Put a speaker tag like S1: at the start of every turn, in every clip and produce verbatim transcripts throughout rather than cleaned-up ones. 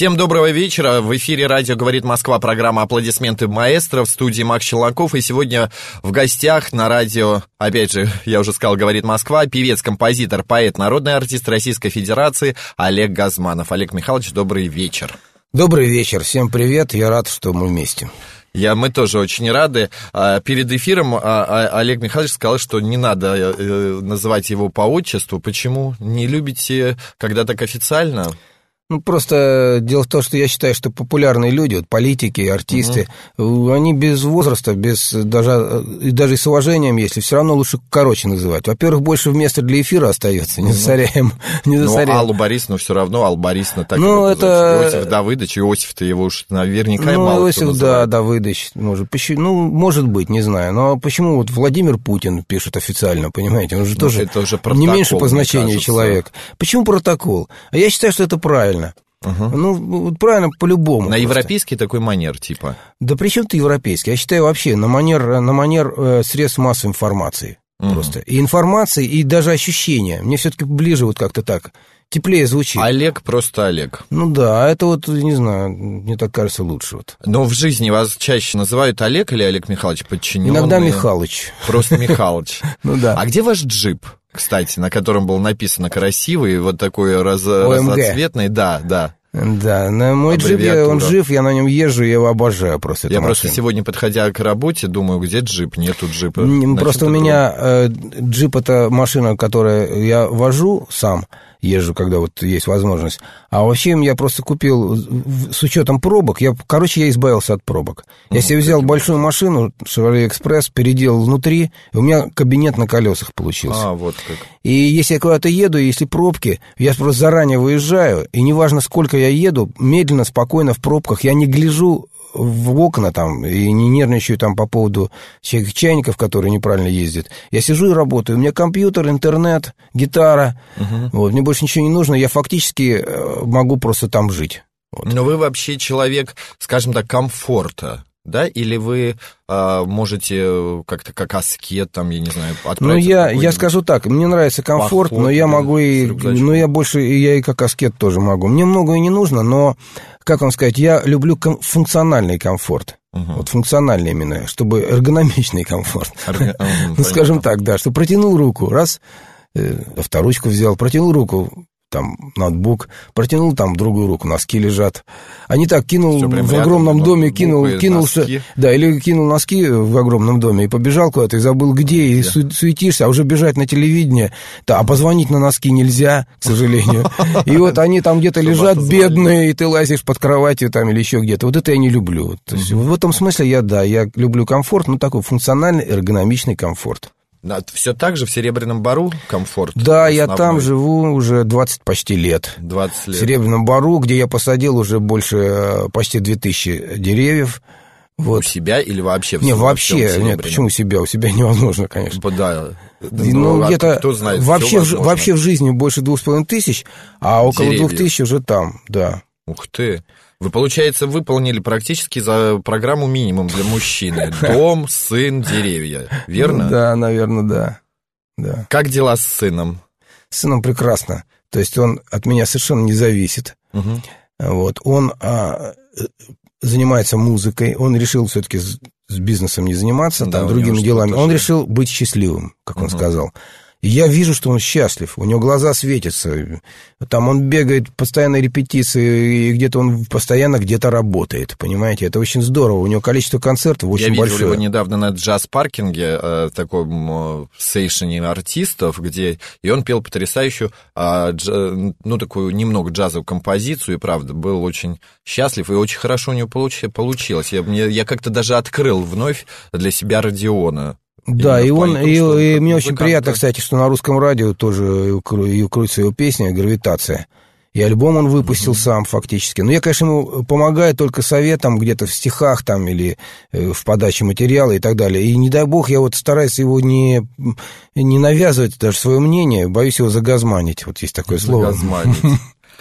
S1: Всем доброго вечера. В эфире радио «Говорит Москва», программа «Аплодисменты маэстро», в студии Макс Челноков. И сегодня в гостях на радио, опять же, я уже сказал, «Говорит Москва», певец, композитор, поэт, народный артист Российской Федерации Олег Газманов. Олег Михайлович, добрый вечер.
S2: Добрый вечер. Всем привет. Я рад, что мы вместе.
S1: Я, мы тоже очень рады. Перед эфиром Олег Михайлович сказал, что не надо называть его по отчеству. Почему? Не любите, когда так официально?
S2: Ну, просто дело в том, что я считаю, что популярные люди, вот политики, артисты, угу. они без возраста, без даже, даже и с уважением, если все равно лучше короче называть. Во-первых, больше места для эфира остается, не засоряем. Не засоряем.
S1: Ну, Аллу Борисовну все равно, Алла Борисовна так
S2: ну,
S1: и
S2: это...
S1: Иосиф Давыдович, Иосиф-то его уж наверняка
S2: ну,
S1: мало
S2: Иосиф,
S1: кто называет.
S2: да, Давыдович, может, ну, может быть, не знаю. Но почему вот Владимир Путин пишет официально, понимаете? Он же ну, тоже не меньше по значению человек. Почему протокол? А я считаю, что это правильно. Угу. Ну, правильно, по-любому.
S1: На просто. Европейский такой манер, типа?
S2: Да при чем ты европейский? Я считаю, вообще на манер, на манер э, средств массовой информации. Угу. Просто. И информации, и даже ощущения. Мне все-таки ближе вот как-то так, теплее звучит.
S1: Олег просто Олег.
S2: Ну да, это вот, не знаю, мне так кажется, лучше. Вот.
S1: Но в жизни вас чаще называют Олег или Олег Михайлович, подчиненный?
S2: Иногда Михалыч.
S1: Просто Михалыч.
S2: Ну да.
S1: А где ваш джип? Кстати, на котором было написано красивый, вот такой раз, разноцветный, да, да.
S2: Да, на мой джип, он жив, я на нем езжу, я его обожаю просто.
S1: Я просто машину. Сегодня, подходя к работе, думаю, где джип, нету джипа.
S2: Просто у меня э, джип — это машина, которую я вожу сам, езжу, когда вот есть возможность. А вообще я просто купил, с учетом пробок, я, короче, я избавился от пробок. Я ну, себе взял таким... большую машину, Chevrolet Express, переделал внутри, и у меня кабинет на колесах получился.
S1: А, вот как.
S2: И если я куда-то еду, если пробки, я просто заранее выезжаю, и неважно, сколько я еду, медленно, спокойно в пробках, я не гляжу в окна там и не нервничаю там по поводу всяких чайников, которые неправильно ездят. Я сижу и работаю. У меня компьютер, интернет, гитара. Угу. Вот, мне больше ничего не нужно. Я фактически могу просто там жить. Вот.
S1: Но вы вообще человек, скажем так, комфорта, да? Или вы а, можете как-то как аскет, там, я не знаю, отправиться?
S2: Ну, я, я скажу так, мне нравится комфорт, поход, но я могу и... Но я больше, я и как аскет тоже могу. Мне многое не нужно, но, как вам сказать, я люблю ком- функциональный комфорт. Угу. Вот функциональный именно, чтобы эргономичный комфорт. Эрго... Ну, скажем так, да, что протянул руку, раз, авторучку взял, протянул руку, там ноутбук, протянул там другую руку, носки лежат. А не так, кинул в рядом, огромном доме, кинул, кинулся, да, или кинул носки в огромном доме и побежал куда-то, и забыл где, и су- суетишься, а уже бежать на телевидение, да, а позвонить на носки нельзя, к сожалению. И вот они там где-то лежат бедные, и ты лазишь под кроватью там или еще где-то. Вот это я не люблю. То есть в этом смысле я, да, я люблю комфорт, но такой функциональный, эргономичный комфорт.
S1: Все так же в Серебряном Бару комфорт?
S2: Да, основной. Я там живу уже двадцать почти лет.
S1: двадцать лет.
S2: В Серебряном Бару, где я посадил уже больше, почти две тысячи деревьев. Вот.
S1: У себя или вообще? В
S2: не, вообще, нет, почему у себя? У себя невозможно, конечно.
S1: Да.
S2: Ну, ну где-то кто знает, вообще, в, вообще в жизни больше двух с половиной тысяч, а около деревьев. Двух тысяч уже там, да.
S1: Ух ты. Вы, получается, выполнили практически за программу минимум для мужчины. Дом, сын, деревья. Верно?
S2: Ну, да, наверное, да. да.
S1: Как дела с сыном?
S2: С сыном прекрасно. То есть он от меня совершенно не зависит. Угу. Вот. Он а, занимается музыкой. Он решил все-таки с, с бизнесом не заниматься, да, там, другими делами. Он решил быть счастливым, как угу. он сказал. И я вижу, что он счастлив, у него глаза светятся, там он бегает, постоянно репетиции, и где-то он постоянно где-то работает, понимаете, это очень здорово, у него количество концертов очень большое. Я видел
S1: его недавно на джаз-паркинге, э, таком сейшене артистов, где, и он пел потрясающую, э, дж, ну, такую немного джазовую композицию, и правда, был очень счастлив, и очень хорошо у него получ, получилось, я, мне, я как-то даже открыл вновь для себя Родиона.
S2: Да, и, он, и, и мне очень приятно, кстати, что на русском радио тоже крутится его песня «Гравитация». И альбом он выпустил mm-hmm. сам фактически. Но я, конечно, ему помогаю только советом где-то в стихах там или в подаче материала и так далее. И не дай бог, я вот стараюсь его не, не навязывать даже свое мнение, боюсь его загазманить. Вот есть такое слово.
S1: Загазманить.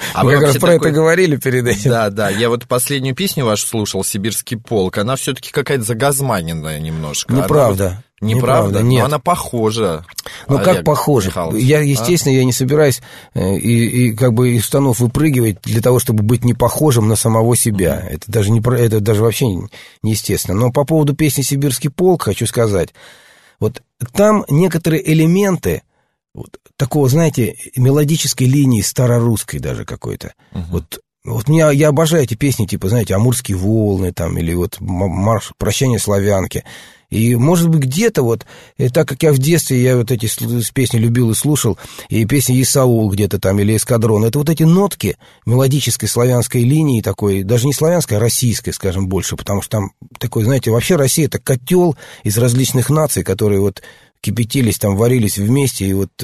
S2: А мы как раз про такой... это говорили перед этим.
S1: Да, да, я вот последнюю песню вашу слушал, «Сибирский полк», она все-таки какая-то загазманенная немножко.
S2: Неправда.
S1: Вот... Неправда,
S2: нет.
S1: Но она похожа.
S2: Ну, Олег как похожа? Михайлович. Я, естественно, а? я не собираюсь и, и как бы из штанов выпрыгивать для того, чтобы быть не похожим на самого себя. Mm-hmm. Это даже, не, это даже вообще неестественно. Но по поводу песни «Сибирский полк» хочу сказать. Вот там некоторые элементы вот такого, знаете, мелодической линии старорусской даже какой-то. Uh-huh. Вот, вот меня, я обожаю эти песни, типа, знаете, «Амурские волны», там, или вот «Марш, прощание славянки». И, может быть, где-то вот, и так как я в детстве, я вот эти песни любил и слушал, и песни «Исаул» где-то там, или «Эскадрон», это вот эти нотки мелодической славянской линии такой, даже не славянской, а российской, скажем, больше, потому что там такой, знаете, вообще Россия — это котел из различных наций, которые вот кипятились, там, варились вместе, и вот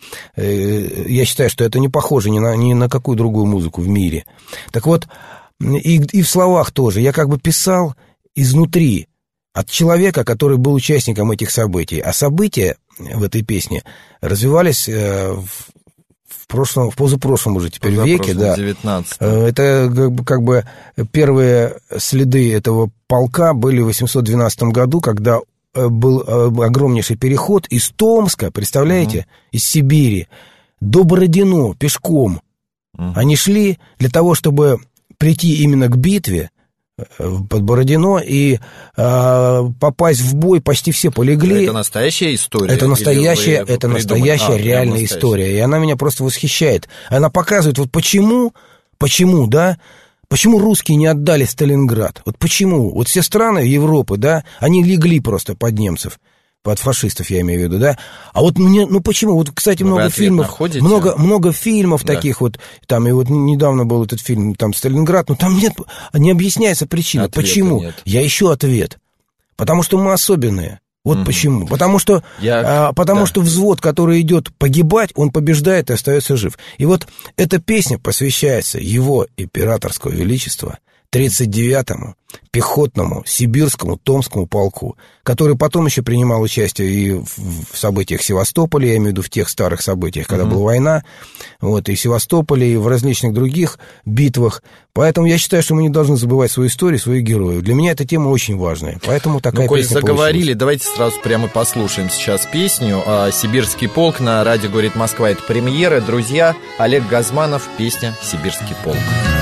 S2: э, я считаю, что это не похоже ни на, ни на какую другую музыку в мире. Так вот, и, и в словах тоже, я как бы писал изнутри, от человека, который был участником этих событий. А события в этой песне развивались э, в, в прошлом, в позапрошлом уже теперь веке. Да.
S1: девятнадцатом.
S2: Это как бы, как бы первые следы этого полка были в восемьсот двенадцатом году, когда был огромнейший переход из Томска, представляете, угу. из Сибири, до Бородино пешком. Угу. Они шли для того, чтобы прийти именно к битве под Бородино и э, попасть в бой, почти все полегли.
S1: Это настоящая история?
S2: Это настоящая, это настоящая а, реальная настоящая. история, и она меня просто восхищает. Она показывает, вот почему, почему, да, почему русские не отдали Сталинград? Вот почему? Вот все страны Европы, да, они легли просто под немцев, под фашистов, я имею в виду, да. А вот мне, ну почему? Вот, кстати, много фильмов, много, много фильмов да. таких вот, там, и вот недавно был этот фильм, там, «Сталинград», но там нет, не объясняется причина. Ответа почему? Нет. Я ищу ответ. Потому что мы особенные. Вот угу. почему. Потому что, я... а, потому да. что взвод, который идет погибать, он побеждает и остается жив. И вот эта песня посвящается его императорского величества тридцать девятому пехотному сибирскому Томскому полку, который потом еще принимал участие и в событиях Севастополя, я имею в виду в тех старых событиях, когда mm-hmm. была война, вот, и в Севастополе, и в различных других битвах. Поэтому я считаю, что мы не должны забывать свою историю, своих героев. Для меня эта тема очень важная, поэтому такая
S1: ну,
S2: песня
S1: коль заговорили,
S2: получилась.
S1: Давайте сразу прямо послушаем сейчас песню «Сибирский полк» на радио «Говорит Москва». Это премьера. Друзья, Олег Газманов, песня «Сибирский полк».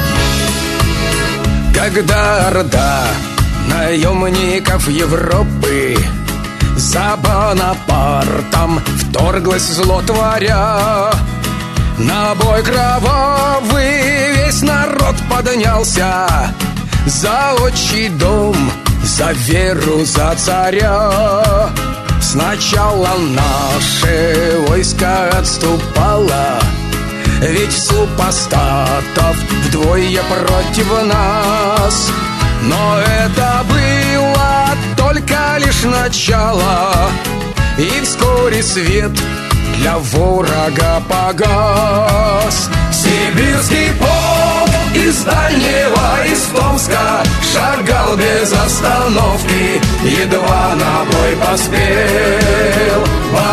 S3: Когда орда наемников Европы за Бонапартом вторглась зло творя, на бой кровавый весь народ поднялся за отчий дом, за веру, за царя. Сначала наше войско отступало, ведь супостатов вдвое против нас. Но это было только лишь начало, и вскоре свет для ворога погас. Сибирский полк из дальнего, из Томска шагал без остановки, едва на бой поспел.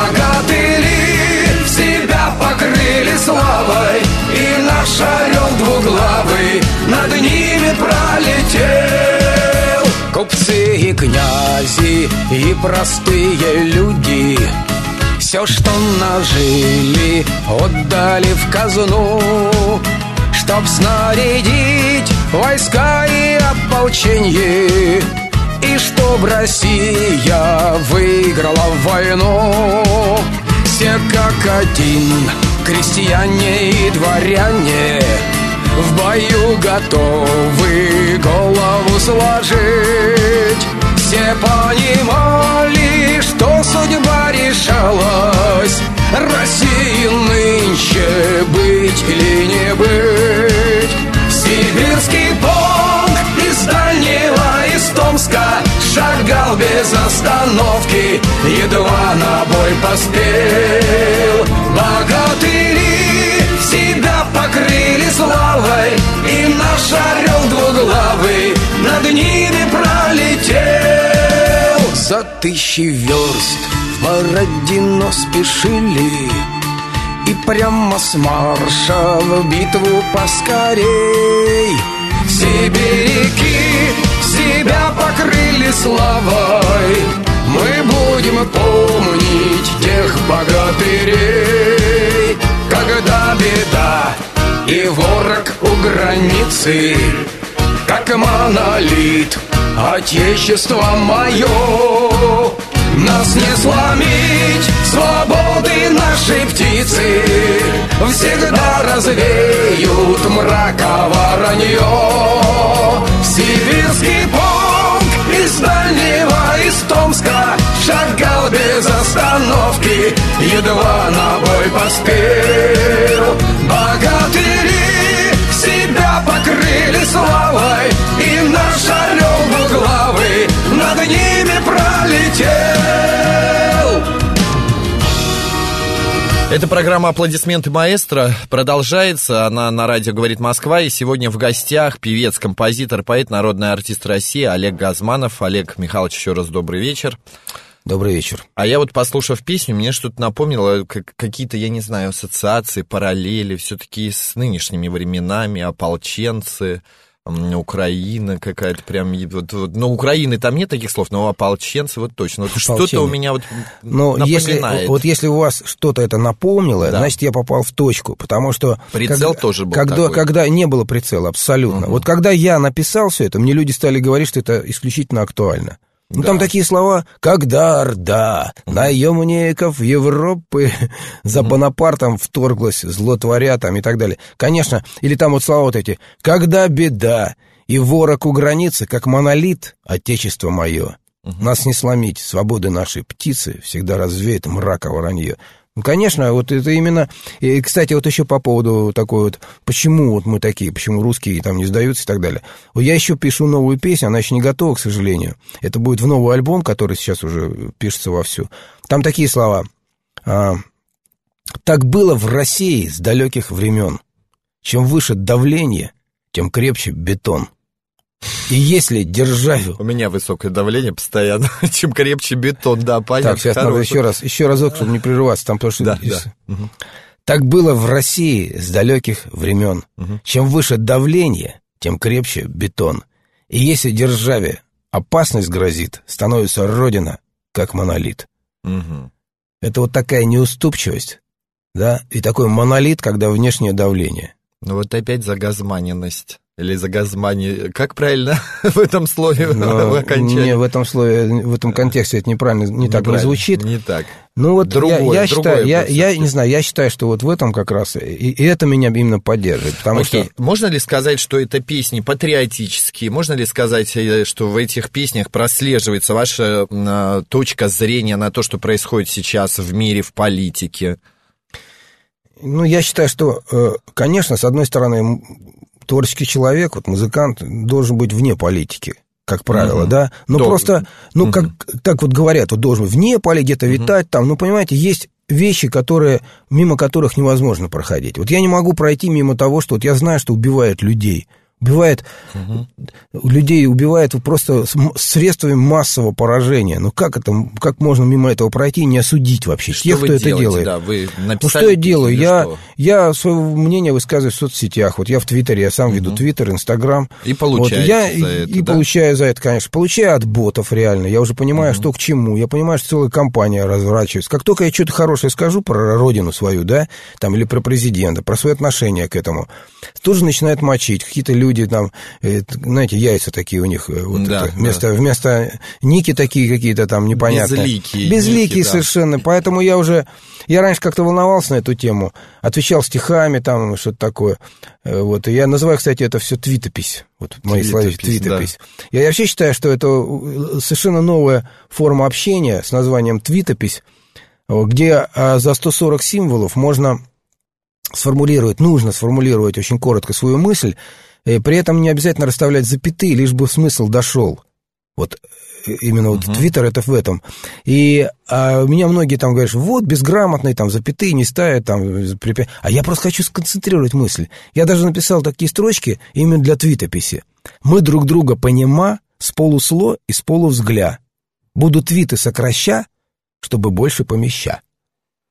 S3: Богатыри себя покрыли славой, и наш орел двуглавый над ними пролетел. Купцы и князи и простые люди все, что нажили, отдали в казну, чтоб снарядить войска и ополченье, и чтоб Россия выиграла войну. Все как один, крестьяне и дворяне, в бою готовы голову сложить. Все понимали, что судьба решалась, России нынче быть или не быть. Сибирский полк из дальнего, из Томска шагал без остановки, едва на бой поспел. Богатыри себя покрыли славой, и наш орел двуглавый над ними пролетел. За тысячи верст в Бородино спешили, и прямо с марша в битву поскорей. Сибиряки себя покрыли славой, мы будем помнить тех богатырей. Когда беда и ворог у границы, как монолит, отечество мое, нас не сломить, свободы нашей птицы всегда развеют мрака воронье. Сибирский полк из дальнего, из Томска шагал без остановки, едва на бой поспел. Богатыри себя покрыли славой, и наш орел двуглавый над ними пролетел.
S1: Эта программа «Аплодисменты маэстро» продолжается. Она на радио «Говорит Москва». И сегодня в гостях певец, композитор, поэт, народный артист России Олег Газманов. Олег Михайлович, еще раз добрый вечер.
S2: Добрый вечер.
S1: А я вот, послушав песню, мне что-то напомнило, как, какие-то, я не знаю, ассоциации, параллели все-таки с нынешними временами, ополченцы, Украина какая-то прям... Вот, вот, ну, Украины там нет таких слов, но ополченцы вот точно. Вот что-то у меня вот
S2: но напоминает. Если, вот если у вас что-то это напомнило, да, значит, я попал в точку, потому что...
S1: Прицел
S2: когда,
S1: тоже был
S2: когда,
S1: такой.
S2: Когда не было прицела, абсолютно. Угу. Вот когда я написал все это, мне люди стали говорить, что это исключительно актуально. Ну, да. Там такие слова, когда Орда наемников Европы за Бонапартом вторглась, злотворя там и так далее. Конечно, или там вот слова вот эти, когда беда и ворог у границы, как монолит, отечество мое. Нас не сломить, свободы нашей птицы всегда развеет мрака воронье. Ну, конечно, вот это именно... И, кстати, вот еще по поводу такой вот... Почему вот мы такие, почему русские там не сдаются и так далее. Вот я еще пишу новую песню, она еще не готова, к сожалению. Это будет в новый альбом, который сейчас уже пишется вовсю. Там такие слова. А, «Так было в России с далеких времен. Чем выше давление, тем крепче бетон. И если державе...»
S1: У меня высокое давление постоянно. Чем крепче бетон, да, понятно.
S2: Так, сейчас хороший. Надо еще раз, еще разок, чтобы не прерываться. Там то, что...
S1: Да, да. Угу.
S2: «Так было в России с далеких времен. Угу. Чем выше давление, тем крепче бетон. И если державе опасность грозит, становится Родина как монолит».
S1: Угу.
S2: Это вот такая неуступчивость, да, и такой монолит, когда внешнее давление.
S1: Ну вот опять загазманенность. Или загазмани... Как правильно в этом слове окончание?
S2: Не, в этом слове, в этом контексте это неправильно, не так не звучит.
S1: Не так.
S2: Ну вот
S1: другое,
S2: я, я считаю, я, я
S1: все.
S2: не знаю, я считаю, что вот в этом как раз, и, и это меня именно поддерживает. Потому
S1: Окей.
S2: что...
S1: Можно ли сказать, что это песни патриотические? Можно ли сказать, что в этих песнях прослеживается ваша а, точка зрения на то, что происходит сейчас в мире, в политике?
S2: Ну, я считаю, что, конечно, с одной стороны... Творческий человек, вот музыкант, должен быть вне политики, как правило, uh-huh. да? Но должен. Просто, ну, uh-huh. как так вот говорят, вот должен вне политики, где-то uh-huh. витать там, ну, понимаете, есть вещи, которые, мимо которых невозможно проходить. Вот я не могу пройти мимо того, что вот я знаю, что убивают людей. Убивает угу. людей, убивает просто средствами массового поражения. Ну как это, как можно мимо этого пройти и не осудить вообще
S1: что
S2: тех, кто
S1: делаете?
S2: Это делает?
S1: Да, вы
S2: ну что я делаю? Я, я свое мнение высказываю в соцсетях. Вот я в Твиттере, я сам угу. веду Твиттер, Инстаграм.
S1: И получаете
S2: вот, я,
S1: за это,
S2: И
S1: да?
S2: получаю за это, конечно. Получаю от ботов реально. Я уже понимаю, угу. что к чему. Я понимаю, что целая компания разворачивается. Как только я что-то хорошее скажу про родину свою, да, там, или про президента, про свои отношения к этому, тут же начинают мочить. Какие-то люди там... Знаете, яйца такие у них, вот
S1: да,
S2: это, вместо,
S1: да.
S2: вместо ники такие какие-то там непонятные.
S1: Безликие.
S2: Безликие
S1: ники,
S2: совершенно. Да. Поэтому я уже, я раньше как-то волновался на эту тему, отвечал стихами там, что-то такое. Вот. И я называю, кстати, это все твитопись. Вот мои слова, твитопись. Да. Я вообще считаю, что это совершенно новая форма общения с названием твитопись, где за сто сорок символов можно сформулировать, нужно сформулировать очень коротко свою мысль. И при этом не обязательно расставлять запятые, лишь бы смысл дошел. Вот именно вот Твиттер uh-huh. это в этом. И а, меня многие там говорят, вот, безграмотные, там, запятые не ставят, там, а я просто хочу сконцентрировать мысль. Я даже написал такие строчки именно для твитописи. Мы друг друга понима с полусло и с полувзгля. Буду твиты сокраща, чтобы больше помеща.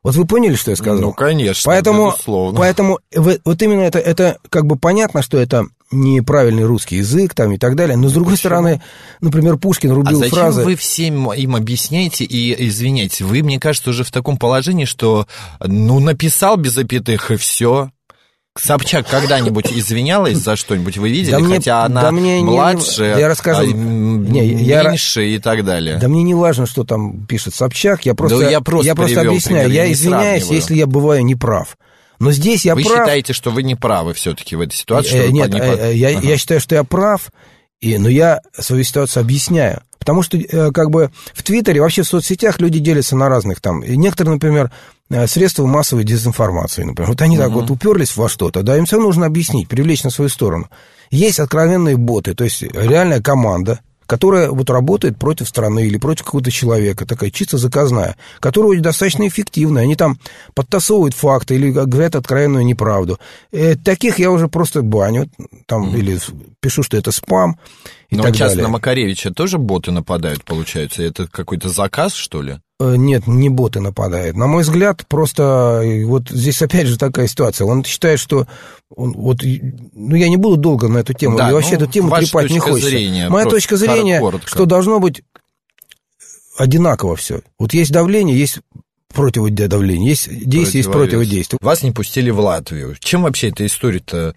S2: Вот вы поняли, что я сказал?
S1: Ну, конечно,
S2: поэтому,
S1: безусловно.
S2: Поэтому вот именно это, это как бы понятно, что это неправильный русский язык там и так далее, но с другой Почему? стороны, например, Пушкин рубил
S1: а зачем
S2: фразы...
S1: вы всем им объясняете и извиняете? Вы, мне кажется, уже в таком положении, что ну написал без запятых и все. Собчак когда-нибудь извинялась за что-нибудь, вы видели? Да мне, Хотя она да мне младше, не, я расскажу, а, не, меньше я, и так далее.
S2: Да мне не важно, что там пишет Собчак, я просто,
S1: да я просто,
S2: я просто объясняю, я извиняюсь, если я бываю неправ. Но здесь я
S1: вы
S2: прав...
S1: Вы считаете, что вы не правы все-таки в этой ситуации?
S2: Что Нет, не... я, ага. я считаю, что я прав, и, но я свою ситуацию объясняю. Потому что как бы в Твиттере, вообще в соцсетях люди делятся на разных там. И некоторые, например, средства массовой дезинформации, например. Вот они uh-huh. так вот уперлись во что-то, да, им все нужно объяснить, привлечь на свою сторону. Есть откровенные боты, то есть реальная команда, которая вот работает против страны или против какого-то человека, такая чисто заказная, которая достаточно эффективная. Они там подтасовывают факты или говорят откровенную неправду. Э, таких я уже просто баню, там, mm-hmm. или пишу, что это спам и
S1: Но
S2: так
S1: сейчас
S2: далее.
S1: на Макаревича тоже боты нападают, получается? Это какой-то заказ, что ли?
S2: Нет, не боты нападают. На мой взгляд, просто вот здесь опять же такая ситуация. Он считает, что он, вот, ну, я не буду долго на эту тему, да, и вообще ну, эту тему трепать не хочется. Зрения, Моя точка зрения, коротко. Что должно быть одинаково все. Вот есть давление, есть противодавление, есть действие, есть противодействие.
S1: Вас не пустили в Латвию. Чем вообще эта история-то?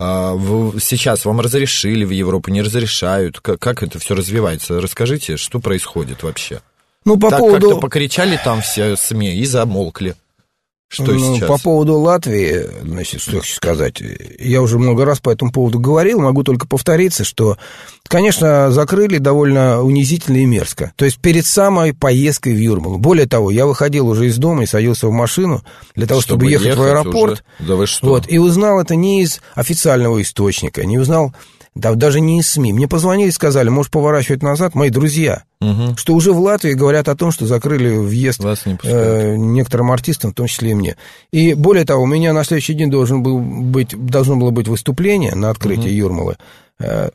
S1: Сейчас вам разрешили в Европу, не разрешают? Как это все развивается? Расскажите, что происходит вообще?
S2: Ну, по
S1: так
S2: поводу...
S1: как-то покричали там все СМИ и замолкли. Что ну, сейчас?
S2: По поводу Латвии, значит, что я хочу сказать, я уже много раз по этому поводу говорил, могу только повториться, что, конечно, закрыли довольно унизительно и мерзко. То есть перед самой поездкой в Юрмалу. Более того, я выходил уже из дома и садился в машину для того, чтобы, чтобы ехать, ехать в аэропорт.
S1: Уже? Да вы что?
S2: Вот, и узнал это не из официального источника, не узнал... Да, даже не из СМИ. Мне позвонили и сказали, можешь поворачивать назад, мои друзья, угу. что уже в Латвии говорят о том, что закрыли въезд э, некоторым артистам, в том числе и мне. И более того, у меня на следующий день должен был быть, должно было быть выступление на открытии угу. Юрмалы. Э,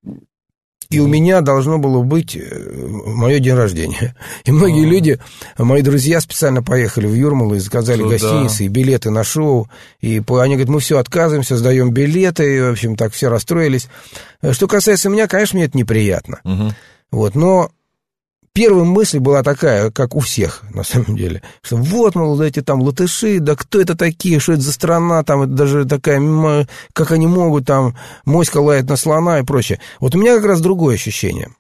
S2: И у меня должно было быть мое день рождения. И многие А-а-а. люди, мои друзья, специально поехали в Юрмалу и заказали Туда. гостиницы и билеты на шоу. И они говорят, мы все отказываемся, сдаем билеты. И, в общем, так все расстроились. Что касается меня, конечно, мне это неприятно. Угу. Вот, но первая мысль была такая, как у всех, на самом деле, что вот, мол, эти там латыши, да кто это такие, что это за страна, там, это даже такая, как они могут, там, моська лает на слона и прочее. Вот у меня как раз другое ощущение.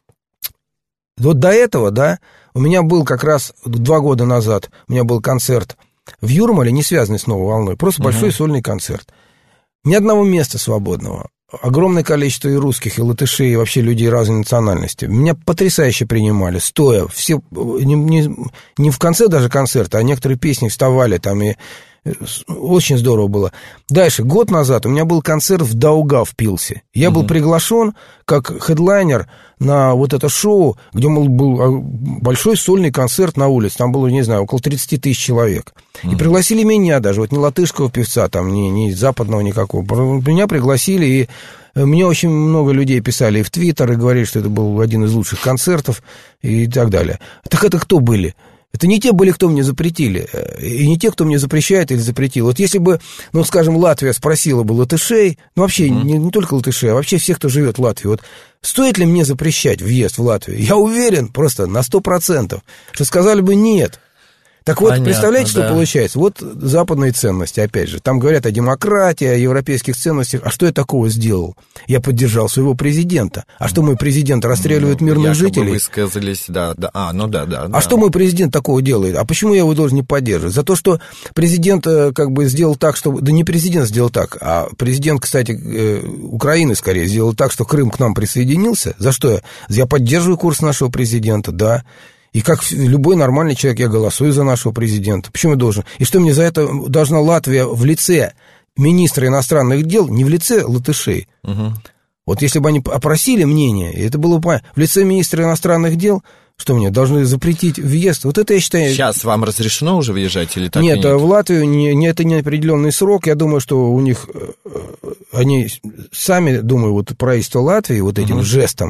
S2: Вот до этого, да, у меня был как раз два года назад, у меня был концерт в Юрмале, не связанный с «Новой волной», просто угу. большой сольный концерт. Ни одного места свободного. Огромное количество и русских, и латышей, и вообще людей разной национальности. Меня потрясающе принимали, стоя. Все, не, не, не в конце даже концерта, а некоторые песни вставали там, и очень здорово было. Дальше, год назад у меня был концерт в Даугавпилсе. Я угу. был приглашен как хедлайнер на вот это шоу, где был большой сольный концерт на улице. Там было, не знаю, около тридцать тысяч человек. Угу. И пригласили меня даже, вот не латышского певца, там, ни, ни западного никакого. Меня пригласили, и мне очень много людей писали и в Твиттер, и говорили, что это был один из лучших концертов, и так далее. Так это кто были? Это не те были, кто мне запретили, и не те, кто мне запрещает или запретил. Вот если бы, ну, скажем, Латвия спросила бы латышей, ну, вообще mm-hmm. не, не только латышей, а вообще всех, кто живет в Латвии, вот стоит ли мне запрещать въезд в Латвию? Я уверен просто на сто процентов, что сказали бы нет. Так вот, Понятно, представляете, да. что получается? Вот западные ценности, опять же. Там говорят о демократии, о европейских ценностях. А что я такого сделал? Я поддержал своего президента. А что мой президент расстреливает ну, мирных жителей?
S1: Высказались, да, да. А, ну да, да.
S2: А
S1: да.
S2: что мой президент такого делает? А почему я его должен не поддерживать? За то, что президент как бы сделал так, что... Да не президент сделал так, а президент, кстати, Украины, скорее, сделал так, что Крым к нам присоединился. За что я? Я поддерживаю курс нашего президента, да. И как любой нормальный человек, я голосую за нашего президента. Почему я должен? И что мне за это должна Латвия в лице министра иностранных дел, не в лице латышей? Угу. Вот если бы они опросили мнение, и это было бы в лице министра иностранных дел, что мне, должны запретить въезд? Вот это я считаю...
S1: Сейчас вам разрешено уже въезжать или так?
S2: Нет,
S1: нет?
S2: в Латвию не, не, это не определенный срок. Я думаю, что у них... Они сами, думаю, вот правительство Латвии вот этим угу. жестом,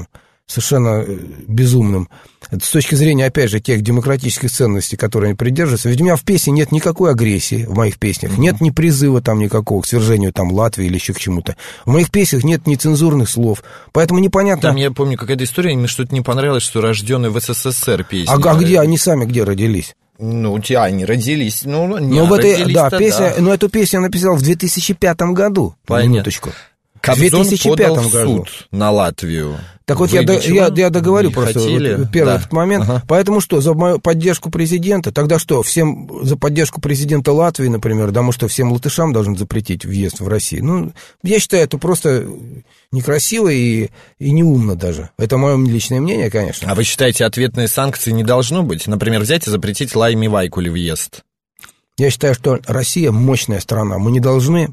S2: совершенно безумным. С точки зрения, опять же, тех демократических ценностей, которые они придерживаются. Ведь у меня в песне нет никакой агрессии, в моих песнях. Mm-hmm. Нет ни призыва там никакого к свержению там Латвии или еще к чему-то. В моих песнях нет ни цензурных слов. Поэтому непонятно...
S1: Там, я помню, какая-то история, мне что-то не понравилось, что рожденные в СССР песни.
S2: А, а где они сами где родились?
S1: Ну, у тебя они родились, ну, не
S2: ну,
S1: родились,
S2: да, песня, да. Но эту песню я написал в две тысячи пятом году.
S1: Понятно.
S2: Минуточку.
S1: В две тысячи пятом году. Суд на Латвию.
S2: Так вот, я, я, я договорю просто вот, первый да. этот момент. Ага. Поэтому что, за мою поддержку президента, тогда что, всем за поддержку президента Латвии, например, да, мы что, всем латышам должны запретить въезд в Россию? Ну, я считаю, это просто некрасиво и, и неумно даже. Это мое личное мнение, конечно.
S1: А вы считаете, ответные санкции не должно быть? Например, взять и запретить Лайме Вайкуле въезд?
S2: Я считаю, что Россия мощная страна. Мы не должны...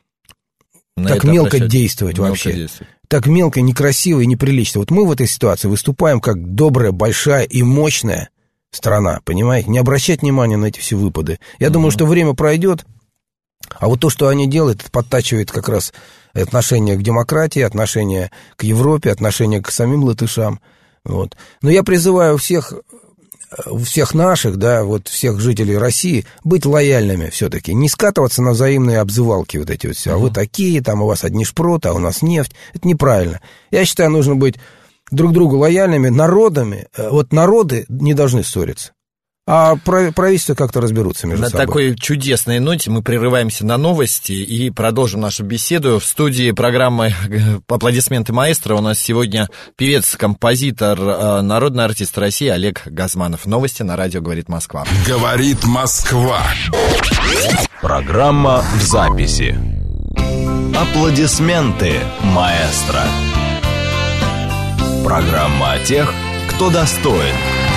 S2: На так мелко действовать мелко вообще, действовать. Так мелко, некрасиво и неприлично. Вот мы в этой ситуации выступаем как добрая, большая и мощная страна, понимаете? Не обращать внимания на эти все выпады. Я угу. думаю, что время пройдет, а вот то, что они делают, это подтачивает как раз отношение к демократии, отношение к Европе, отношение к самим латышам. Вот. Но я призываю всех... всех наших, да, вот всех жителей России быть лояльными все-таки, не скатываться на взаимные обзывалки вот эти вот все, uh-huh. а вы такие, там у вас одни шпроты, а у нас нефть, это неправильно. Я считаю, нужно быть друг другу лояльными, народами, вот народы не должны ссориться. А правительства как-то разберутся между
S1: на
S2: собой. На
S1: такой чудесной ноте мы прерываемся на новости и продолжим нашу беседу. В студии программы «Аплодисменты маэстро» у нас сегодня певец, композитор, народный артист России Олег Газманов. Новости на радио «Говорит Москва».
S3: «Говорит Москва».
S4: Программа в записи. «Аплодисменты маэстро». Программа о тех, кто достоин.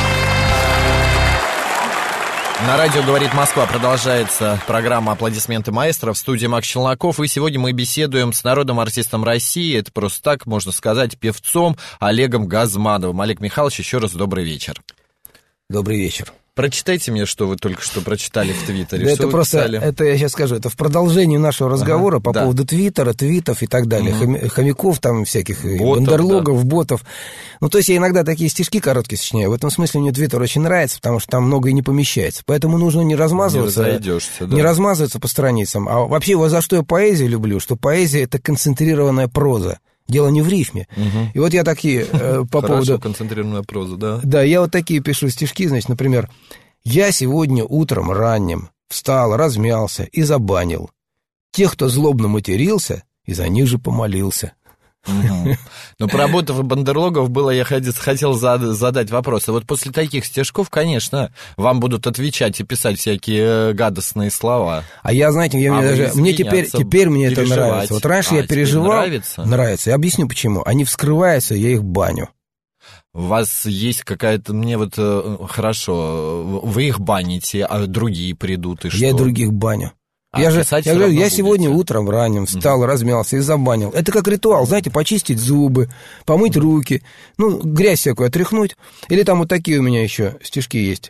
S1: На радио «Говорит Москва» продолжается программа «Аплодисменты маэстро». В студии Макс Челноков. И сегодня мы беседуем с народным артистом России, это просто так, можно сказать, певцом Олегом Газмановым. Олег Михайлович, еще раз добрый вечер.
S2: Добрый вечер.
S1: Прочитайте мне, что вы только что прочитали в Твиттере.
S2: Да
S1: что
S2: это просто,
S1: писали? Это
S2: я сейчас скажу, это в продолжении нашего разговора ага, по да. поводу Твиттера, твитов и так далее, угу. хомяков там всяких, ботов, бандерлогов, да. ботов. Ну, то есть я иногда такие стишки короткие сочиняю. В этом смысле мне Твиттер очень нравится, потому что там много и не помещается. Поэтому нужно не размазываться.
S1: Не разойдешься, да.
S2: Не размазываться по страницам. А вообще, вот за что я поэзию люблю, что поэзия — это концентрированная проза. Дело не в рифме. Угу. И вот я такие э, по
S1: Хорошо,
S2: поводу...
S1: концентрированная проза, да.
S2: Да, я вот такие пишу стишки, значит, например... Я сегодня утром ранним встал, размялся и забанил тех, кто злобно матерился, и за них же помолился.
S1: Угу. Но поработав бандерлогов было, я хотел задать вопрос. А вот после таких стишков, конечно, вам будут отвечать и писать всякие гадостные слова.
S2: А я, знаете, я, а мне, даже, мне теперь, теперь мне это нравится. Вот раньше а, я переживал. Нравится? Нравится. Я объясню почему. Они вскрываются, я их баню.
S1: У вас есть какая-то, мне вот, хорошо, вы их баните, а другие придут, и что?
S2: Я и других баню. А я же, я, говорю, я сегодня утром ранним встал, угу. размялся и забанил. Это как ритуал, знаете, почистить зубы, помыть руки, ну, грязь всякую отряхнуть. Или там вот такие у меня еще стишки есть.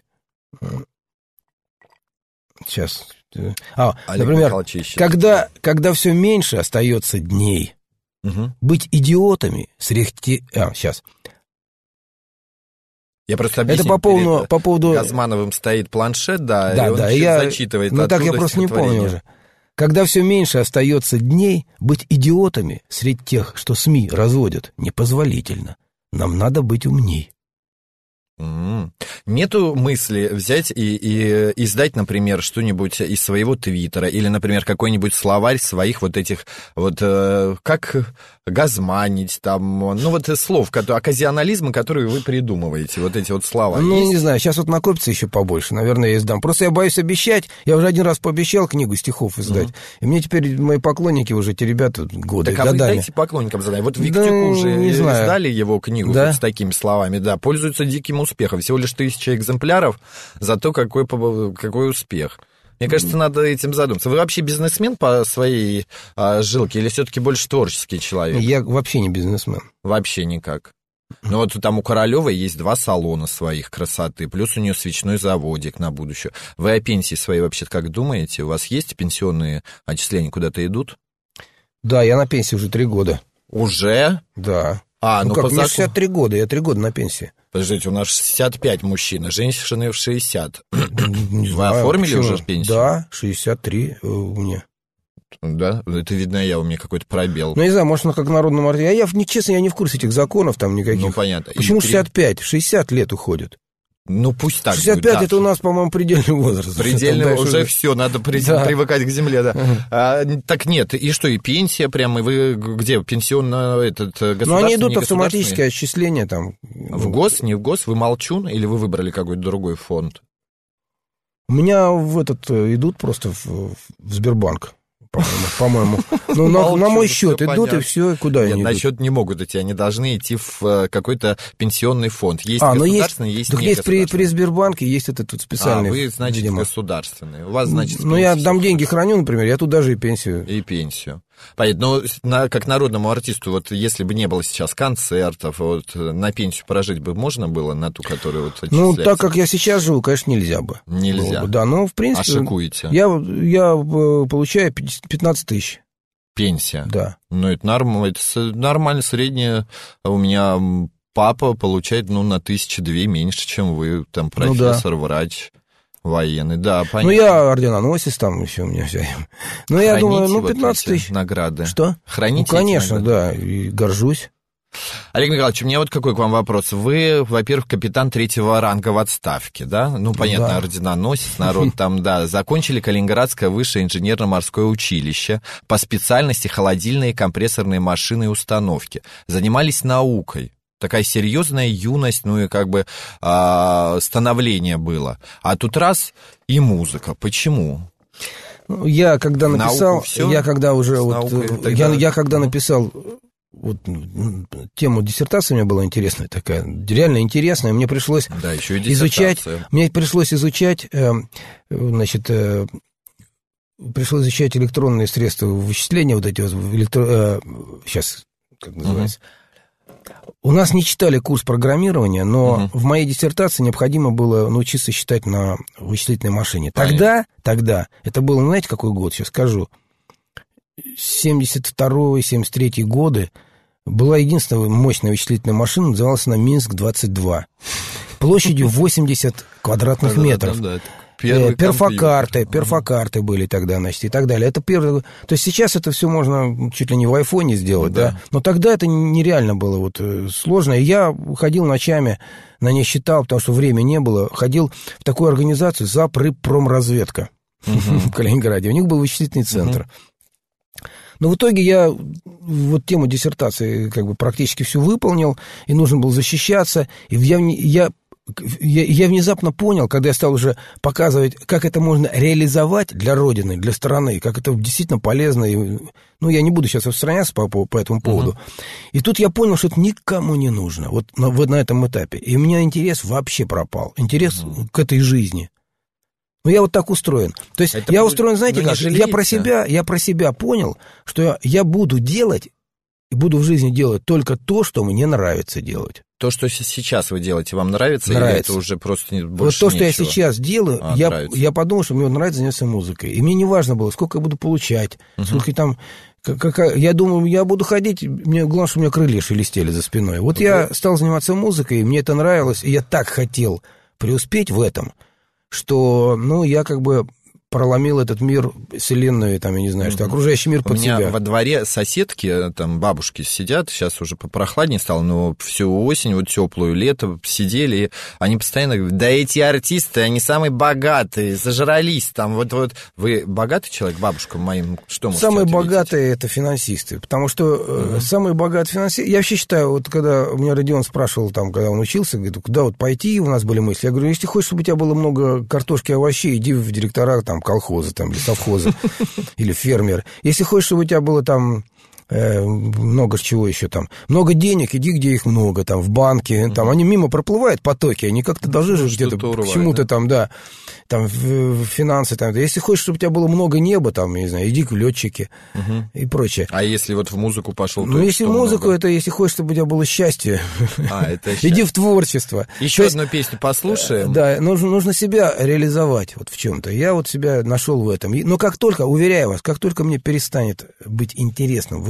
S2: Сейчас. А, Олег например, когда, когда все меньше остается дней, угу. быть идиотами среди... А, сейчас...
S1: Я просто объясню,
S2: это по поводу, по поводу...
S1: Газмановым стоит планшет, да,
S2: да
S1: и он
S2: да, я...
S1: зачитывает.
S2: Ну так я просто не помню уже. Когда все меньше остается дней, быть идиотами среди тех, что СМИ разводят, непозволительно. Нам надо быть умней.
S1: Mm-hmm. Нету мысли взять и, и издать, например, что-нибудь из своего твиттера или, например, какой-нибудь словарь своих вот этих вот э, как газманить там, ну вот слов, оказионализмы, которые вы придумываете, вот эти вот слова.
S2: Ну,
S1: есть?
S2: Не знаю, сейчас вот накопится еще побольше, наверное, я издам. Просто я боюсь обещать, я уже один раз пообещал книгу стихов издать, mm-hmm. и мне теперь мои поклонники уже, эти ребята, годы,
S1: так, а
S2: годами.
S1: вы дайте поклонникам задать. Вот Виктюк да, уже издали его книгу да? вот с такими словами, да, пользуются диким успехом. Всего лишь тысяча экземпляров, зато какой, какой успех. Мне кажется, надо этим задуматься. Вы вообще бизнесмен по своей а, жилке или все-таки больше творческий человек?
S2: Я вообще не бизнесмен.
S1: Вообще никак. Ну вот там у Королевой есть два салона своих красоты, плюс у нее свечной заводик на будущее. Вы о пенсии своей вообще как думаете? У вас есть пенсионные отчисления, куда-то идут?
S2: Да, я на пенсии уже три года.
S1: Уже?
S2: Да.
S1: А,
S2: ну,
S1: ну
S2: как,
S1: по
S2: мне
S1: закону...
S2: шестьдесят три года, я три года на пенсии.
S1: Подождите, у нас шестьдесят пять мужчин, а женщины в шестьдесят.
S2: Не
S1: Вы
S2: знаю,
S1: оформили
S2: почему?
S1: уже пенсию?
S2: Да, шестьдесят три у меня.
S1: Да? Это, видно, я, у меня какой-то пробел.
S2: Ну, не знаю, может, как народному артисту. А я, не, честно, я не в курсе этих законов там никаких.
S1: Ну, понятно.
S2: Почему
S1: И
S2: шестьдесят пять? шестьдесят лет уходит.
S1: Ну, пусть так
S2: шестьдесят пять
S1: будет,
S2: это
S1: да.
S2: у нас, по-моему, предельный возраст.
S1: Предельно уже, уже все, надо при...
S2: да.
S1: привыкать к земле, да. А, так нет, и что, и пенсия прямо, и вы где, пенсионно, этот, государственный,
S2: Ну, они идут автоматические отчисления там.
S1: В ГОС, не в ГОС, вы молчун, или вы выбрали какой-то другой фонд?
S2: У меня в этот идут просто в, в Сбербанк. По-моему, ну, на, на мой счет идут, понятно. И все, и куда
S1: Нет,
S2: они
S1: на
S2: идут?
S1: счет не могут идти, они должны идти в какой-то пенсионный фонд. Есть
S2: а,
S1: государственный, есть,
S2: есть
S1: не
S2: есть при, при Сбербанке есть этот вот специальный.
S1: А, вы, значит, видимо. Государственный. У вас, значит,
S2: ну, я там деньги храню, например, я тут даже и пенсию.
S1: И пенсию. Понятно, но на, как народному артисту, вот если бы не было сейчас концертов, вот на пенсию прожить бы можно было, на ту, которую вот отчисляется?
S2: Ну, так как я сейчас живу, конечно, нельзя бы.
S1: Нельзя?
S2: Бы, да, но в принципе...
S1: А шикуете?
S2: Я, я получаю пятнадцать тысяч.
S1: Пенсия?
S2: Да.
S1: Ну, это нормально, это нормально, средняя. У меня папа получает, ну, на тысячи две меньше, чем вы, там, профессор, ну, да. врач. Военный, да, понятно.
S2: Ну, я орденоносец там еще у меня все. Ну, я думаю, ну, пятнадцать тысяч.
S1: Награды.
S2: Что?
S1: Храните?
S2: Ну, конечно, да, и горжусь.
S1: Олег Николаевич, у меня вот какой к вам вопрос. Вы, во-первых, капитан третьего ранга в отставке, да? Ну, понятно, да. Орденоносец, народ там, да. Закончили Калининградское высшее инженерно-морское училище по специальности холодильные компрессорные машины и установки. Занимались наукой. Такая серьезная юность, ну и как бы а, становление было. А тут раз и музыка. Почему?
S2: Ну, я когда написал, я когда уже вот, тогда... я, я когда написал вот тему диссертации, мне была интересная такая, реально интересная. Мне пришлось
S1: да, еще и
S2: изучать, мне пришлось изучать, э, значит. Э, пришлось изучать электронные средства вычисления, вот эти вот электро... э, сейчас как называется. Uh-huh. У нас не читали курс программирования, но угу. в моей диссертации необходимо было научиться считать на вычислительной машине. Тогда, тогда, это был, знаете, какой год, сейчас скажу, семьдесят второй семьдесят третий годы, была единственная мощная вычислительная машина, называлась она Минск двадцать два, площадью восемьдесят квадратных метров. Перфокарты, перфокарты были тогда, значит, и так далее. Это первое. То есть сейчас это все можно чуть ли не в айфоне сделать, да. да? Но тогда это нереально было вот сложно. И я ходил ночами, на ней считал, потому что времени не было. Ходил в такую организацию Запрыпромразведка в Калининграде. У них был вычислительный центр. Но в итоге я вот тему диссертации как бы практически всю выполнил, и нужно было защищаться. И я, я Я, я внезапно понял, когда я стал уже показывать, как это можно реализовать для Родины, для страны, как это действительно полезно. И, ну, я не буду сейчас распространяться по, по, по этому поводу. Uh-huh. И тут я понял, что это никому не нужно, вот на, вот на этом этапе. И у меня интерес вообще пропал, интерес uh-huh. к этой жизни. Ну, я вот так устроен. То есть это я будет... устроен, знаете как, я про, себя, я про себя понял, что я, я буду делать, и буду в жизни делать только то, что мне нравится делать.
S1: То, что сейчас вы делаете, вам нравится,
S2: нравится.
S1: Или это уже просто больше
S2: Вот то,
S1: нечего?
S2: что я сейчас делаю, а, я, я подумал, что мне нравится заняться музыкой. И мне не важно было, сколько я буду получать, uh-huh. сколько там... Как, как, я думаю, я буду ходить, мне главное, что у меня крылья шелестели за спиной. Вот uh-huh. я стал заниматься музыкой, мне это нравилось, и я так хотел преуспеть в этом, что, ну, я как бы... проломил этот мир, вселенную, там, я не знаю, что окружающий мир под себя.
S1: У меня во дворе соседки, там, бабушки сидят, сейчас уже попрохладнее стало, но всю осень, вот теплую, лето сидели, и они постоянно говорят, да эти артисты, они самые богатые, зажрались там, вот-вот. Вы богатый человек, бабушка моим, что можете
S2: Самые
S1: ответить?
S2: богатые — это финансисты, потому что uh-huh. самые богатые финансисты... Я вообще считаю, вот когда у меня Родион спрашивал, там, когда он учился, говорит, куда вот пойти, у нас были мысли, я говорю, если хочешь, чтобы у тебя было много картошки и овощей, иди в директора, там, колхоза, там, или совхоза, или фермер. Если хочешь, чтобы у тебя было там э, много чего еще там, много денег, иди, где их много, там, в банке, там, они мимо проплывают потоки, они как-то должны же где-то к чему-то там, да, там, в, в финансы, там. Если хочешь, чтобы у тебя было много неба, там, я не знаю, иди к летчике угу. и прочее.
S1: А если вот в музыку пошел, то
S2: ну, если в музыку,
S1: много?
S2: Это если хочешь, чтобы у тебя было счастье,
S1: а, это счастье.
S2: Иди в творчество.
S1: Еще есть, одну песню послушаем.
S2: Да, нужно, нужно себя реализовать вот в чем-то. Я вот себя нашел в этом. Но как только, уверяю вас, как только мне перестанет быть интересным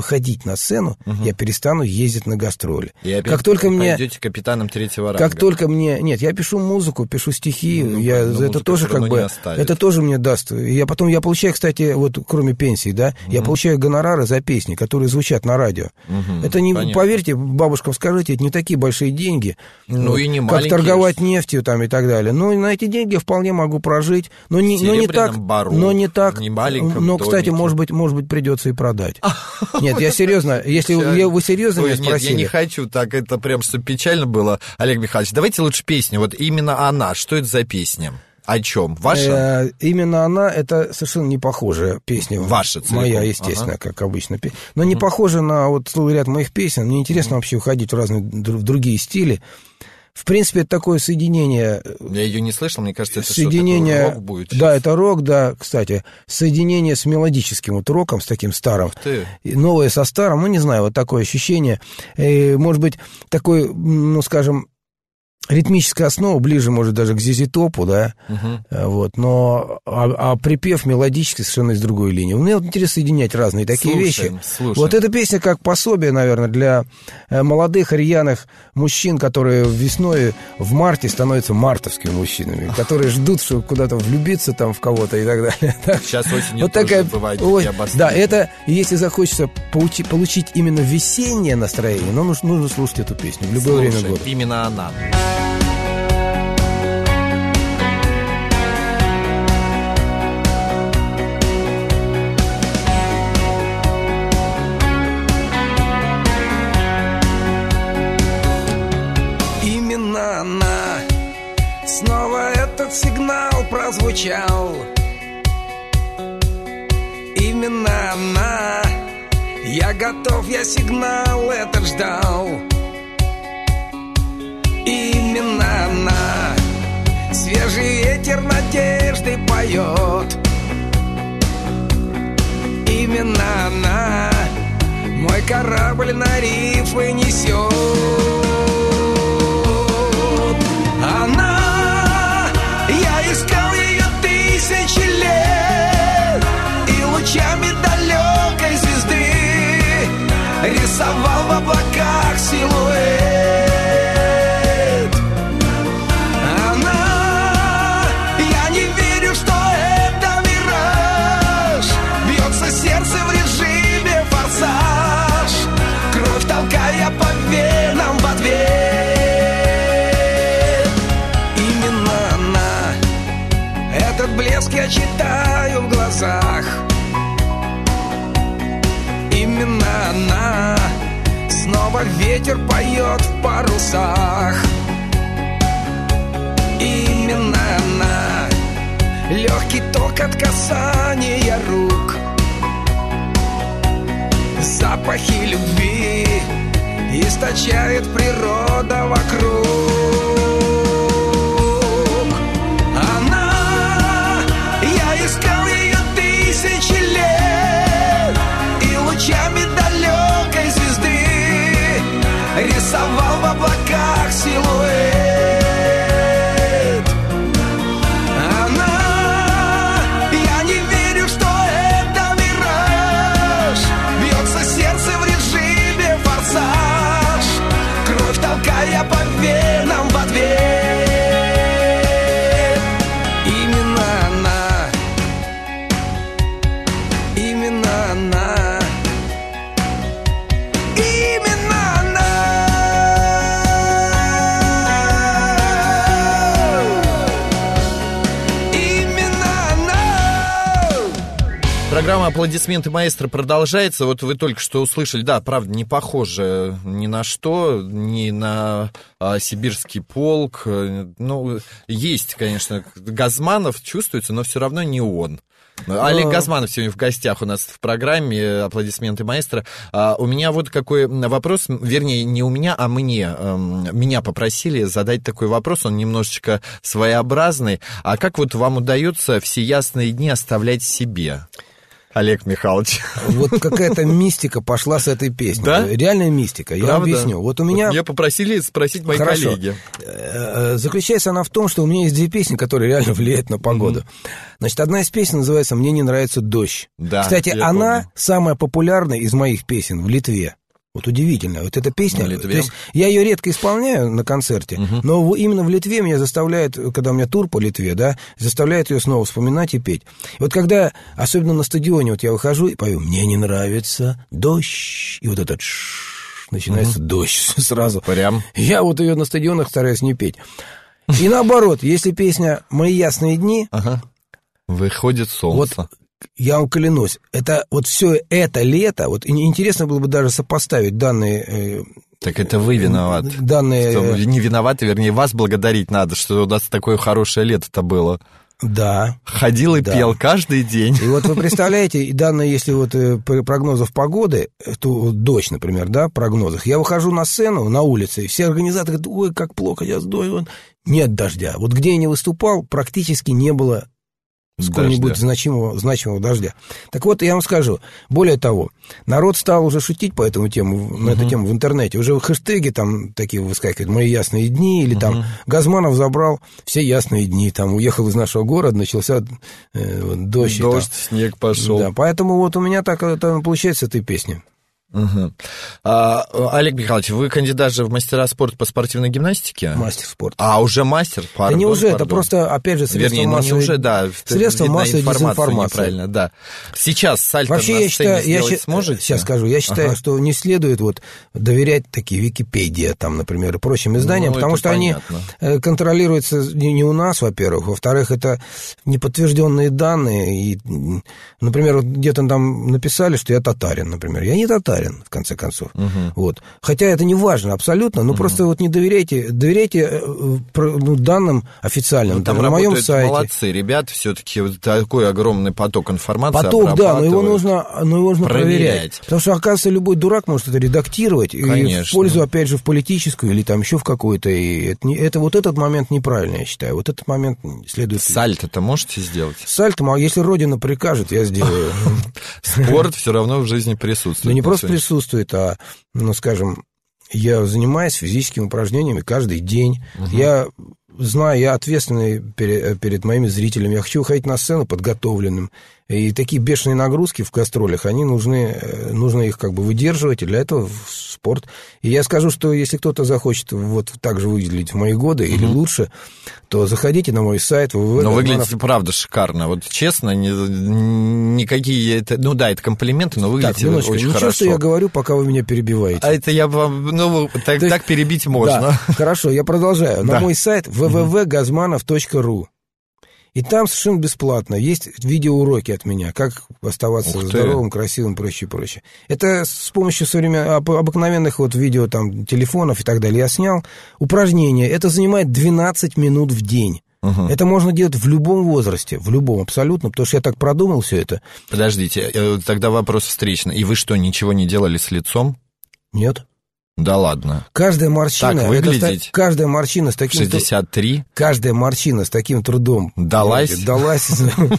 S2: выходить на сцену, угу. я перестану ездить на гастроли.
S1: И опять
S2: как только мне
S1: пойдете капитаном третьего ранга.
S2: Как только мне... Нет, я пишу музыку, пишу стихи, ну, я, ну, это тоже как бы... Это тоже мне даст. Я потом, я получаю, кстати, вот кроме пенсии, да, угу. я получаю гонорары за песни, которые звучат на радио. Угу. Это не, понятно. Поверьте, бабушкам скажите, это не такие большие деньги.
S1: Ну,
S2: вот,
S1: и не
S2: как
S1: маленькие.
S2: Торговать нефтью там и так далее. Ну, на эти деньги я вполне могу прожить. Но не, но не так...
S1: Бару,
S2: но не так...
S1: Не маленьком
S2: но, кстати,
S1: домике.
S2: может быть, может быть, придется и продать. Нет, я серьезно, если вы серьезно меня спросили...
S1: Нет, я не хочу, так это прям, что печально было, Олег Михайлович. Давайте лучше песню, вот именно она, что это за песня? О чем? Ваша?
S2: Э, именно она, это совершенно не похожая песня.
S1: Ваша целиком.
S2: Моя, естественно, ага. как обычно. Но не uh-huh. похожа на вот целый ряд моих песен. Мне интересно uh-huh. вообще уходить в разные в другие стили. В принципе, это такое соединение...
S1: Я ее не слышал, мне кажется, это
S2: соединение,
S1: что-то рок будет сейчас.
S2: Да, это рок, да, кстати. Соединение с мелодическим вот роком, с таким старым. Новое со старым, ну, не знаю, вот такое ощущение. И, может быть, такой, ну, скажем... Ритмическая основа ближе, может, даже к зизи-топу, да, uh-huh. вот, но, а, а припев мелодический совершенно из другой линии. Мне вот интересно соединять разные такие
S1: слушаем,
S2: вещи.
S1: Слушаем.
S2: Вот эта песня как пособие, наверное, для молодых, рьяных мужчин, которые весной, в марте становятся мартовскими мужчинами, которые ждут, чтобы куда-то влюбиться там в кого-то и так далее.
S1: Сейчас осенью
S2: вот
S1: тоже
S2: такая,
S1: бывает
S2: ой,
S1: такие обострения.
S2: Да, это, если захочется получи, получить именно весеннее настроение, ну, нужно, нужно слушать эту песню в любое
S1: Слушай,
S2: время года.
S1: Именно она.
S5: Сигнал прозвучал. Именно она. Я готов, я сигнал этот ждал. Именно она. Свежий ветер надежды поет. Именно она. Мой корабль на рифы несет. Она. Искал ее тысячи лет и лучами далекой звезды рисовал в облаках силуэт. Она, я не верю, что это мираж. Бьется сердце в режиме форсаж, кровь толкая по венам в ответ. Этот блеск я читаю в глазах. Именно она. Снова ветер поет в парусах. Именно она. Легкий ток от касания рук. Запахи любви источает природа вокруг. Искал ее тысячи лет и лучами далекой звезды рисовал в облаках силуэт. Она, я не верю, что это мираж. Бьется сердце в режиме форсаж, кровь толкая по венам в ответ.
S1: Программа «Аплодисменты маэстро» продолжается. Вот вы только что услышали, да, правда, не похоже ни на что, ни на а, сибирский полк. Ну, есть, конечно, Газманов чувствуется, но все равно не он. Олег Газманов сегодня в гостях у нас в программе «Аплодисменты маэстро». А, у меня вот какой вопрос, вернее, не у меня, а мне. А, меня попросили задать такой вопрос, он немножечко своеобразный. А как вот вам удается все ясные дни оставлять себе? Олег Михайлович.
S2: Вот какая-то мистика пошла с этой песни.
S1: Да?
S2: Реальная мистика. Я
S1: Правда?
S2: вам объясню. Вот у меня...
S1: Вот меня попросили спросить мои
S2: Хорошо.
S1: коллеги.
S2: Заключается она в том, что у меня есть две песни, которые реально влияют на погоду. Mm-hmm. Значит, одна из песен называется «Мне не нравится дождь».
S1: Да,
S2: кстати, она
S1: помню.
S2: самая популярная из моих песен в Литве. Вот удивительно. Вот эта песня... То есть я ее редко исполняю на концерте, uh-huh. но именно в Литве меня заставляет, когда у меня тур по Литве, да, заставляет ее снова вспоминать и петь. И вот когда, особенно на стадионе, вот я выхожу и пою «Мне не нравится дождь», и вот этот ш начинается uh-huh. дождь сразу.
S1: Прям.
S2: Я вот ее на стадионах стараюсь не петь. И наоборот, если песня «Мои ясные дни»,
S1: ага. выходит солнце.
S2: Вот, я вам клянусь, это вот все это лето, вот интересно было бы даже сопоставить данные...
S1: Так это вы виноваты.
S2: Данные...
S1: Что, не виноваты, вернее, вас благодарить надо, что у нас такое хорошее лето-то было.
S2: Да.
S1: Ходил и
S2: да.
S1: пел каждый день.
S2: И вот вы представляете, данные, если вот прогнозов погоды, то дождь, например, да, прогнозах, я выхожу на сцену, на улице, и все организаторы говорят, ой, как плохо, сейчас дождь. Нет дождя. Вот где я не выступал, практически не было сколь-нибудь значимого, значимого дождя. Так вот, я вам скажу, более того, народ стал уже шутить по этому тему, на uh-huh. эту тему в интернете. Уже хэштеги там такие выскакивают, «Мои ясные дни», или uh-huh. там Газманов забрал все ясные дни, там уехал из нашего города, начался э, дождь.
S1: Дождь, снег пошел.
S2: Да, поэтому вот у меня так это получается этой песни.
S1: Угу. А, Олег Михайлович, вы кандидат же в мастера спорта по спортивной гимнастике?
S2: Мастер спорта.
S1: А, уже мастер? Пардон,
S2: да не уже,
S1: пардон.
S2: Это просто, опять же, средства
S1: Вернее,
S2: массовой...
S1: ну не уже, да.
S2: Средства массовой дезинформации.
S1: Неправильно, да. Сейчас сальто
S2: Вообще,
S1: на
S2: я
S1: сцене
S2: считаю, я
S1: сделать
S2: щ...
S1: сможете?
S2: Сейчас скажу. Я считаю, ага. что не следует вот доверять такие Википедии, там, например, и прочим изданиям, ну, потому что понятно. Они контролируются не, не у нас, во-первых. Во-вторых, это неподтвержденные данные. И, например, вот где-то там написали, что я татарин, например. Я не татарин, в конце концов. Угу. Вот. Хотя это не важно абсолютно, но угу. просто вот не доверяйте, доверяйте ну, данным официальным.
S1: Ну, там
S2: на моем сайте.
S1: Молодцы, ребята, все-таки вот такой огромный поток информации.
S2: Поток, да, но его нужно, но его нужно проверять. проверять. Потому что, оказывается, любой дурак может это редактировать. Конечно. И в пользу, опять же, в политическую или там еще в какую-то. И это, это вот этот момент неправильный, я считаю. Вот этот момент следует...
S1: Сальто-то можете сделать?
S2: Сальто, а если Родина прикажет, я сделаю.
S1: Спорт все равно в жизни присутствует.
S2: Ну, не просто присутствует, а ну, скажем, я занимаюсь физическими упражнениями каждый день. Угу. Я знаю, я ответственный перед, перед моими зрителями. Я хочу ходить на сцену подготовленным. И такие бешеные нагрузки в гастролях, они нужны, нужно их как бы выдерживать, и для этого спорт. И я скажу, что если кто-то захочет вот так же выглядеть в мои годы угу. или лучше, то заходите на мой сайт. вэ вэ вэ
S1: Но выглядите, правда, шикарно. Вот честно, ни, никакие... Это, ну да, это комплименты, но выглядите так,
S2: минуточку,
S1: очень
S2: ничего,
S1: хорошо.
S2: Что я говорю, пока вы меня перебиваете.
S1: А это я вам... Ну, так, есть, так перебить можно.
S2: Да, хорошо, я продолжаю. На да. мой сайт вэ вэ вэ точка газманов точка ру. И там совершенно бесплатно есть видеоуроки от меня, как оставаться здоровым, красивым, прочее, прочее. Это с помощью современ... обыкновенных вот видео, там, телефонов и так далее я снял. Упражнения. Это занимает двенадцать минут в день. Угу. Это можно делать в любом возрасте, в любом абсолютно, потому что я так продумал все это.
S1: Подождите, тогда вопрос встречный. И вы что, ничего не делали с лицом?
S2: Нет.
S1: Да ладно.
S2: Каждая морщина...
S1: Так выглядеть?
S2: Это, каждая морщина с таким...
S1: шестьдесят три?
S2: Каждая морщина с таким трудом...
S1: Далась?
S2: Далась.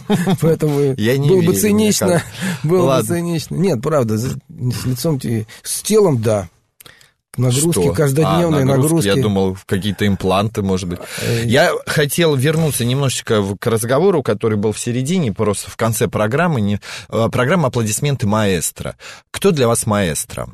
S2: Поэтому было бы цинично. Было бы цинично. Нет, правда, с лицом... С телом, да. Нагрузки, что? Каждодневные а, нагрузки, нагрузки.
S1: Я думал, какие-то импланты, может быть. Я хотел вернуться немножечко к разговору, который был в середине, просто в конце программы. Не... Программа «Аплодисменты маэстро». Кто для вас маэстро?